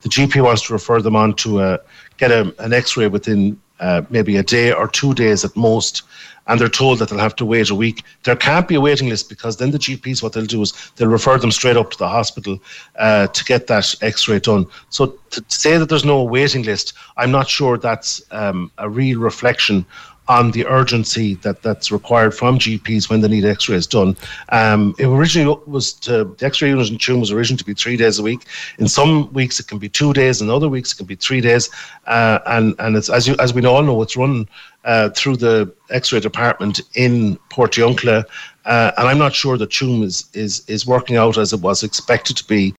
the GP wants to refer them on to get an X-ray within maybe a day or 2 days at most, and they're told that they'll have to wait a week, there can't be a waiting list, because then the GPs, what they'll do is they'll refer them straight up to the hospital to get that X-ray done. So to say that there's no waiting list, I'm not sure that's a real reflection on the urgency that's required from GPs when they need X-rays done. It originally was the X-ray unit in Tuam was originally to be 3 days a week. In some weeks it can be 2 days, in other weeks it can be 3 days, and it's as we all know, it's run through the X-ray department in Portiuncula, and I'm not sure that Tuam is working out as it was expected to be